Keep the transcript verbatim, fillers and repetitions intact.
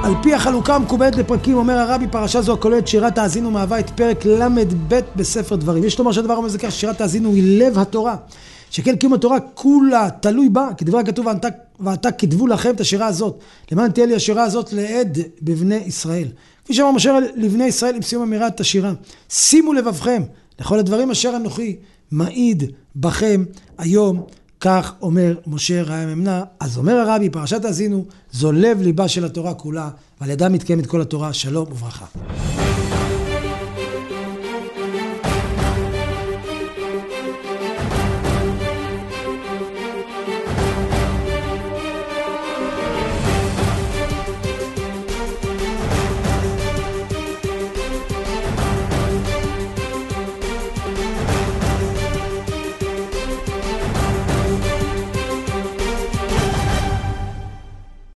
על פי החלוקה המקובלת לפרקים, אומר הרבי, פרשה זו הכוללת שירת האזינו מהווה את פרק למד ב' בספר דברים. יש לומר שהדבר אומר זה כך, שירת האזינו היא לב התורה, שכן קיום התורה כולה תלוי בה, כדבר כתוב, ואתה, ואתה כתבו לכם את השירה הזאת, למען תהיה לי השירה הזאת לעד בבני ישראל. כפי שאמר משה לבני ישראל עם סיום אמירת השירה, שימו לבבכם לכל הדברים אשר אנוכי מעיד בכם היום, כך אומר משה ראיה ממנה. אז אומר הרבי, פרשת האזינו זו לב ליבה של התורה כולה, ועל ידה מתקיימת כל התורה. שלום וברכה.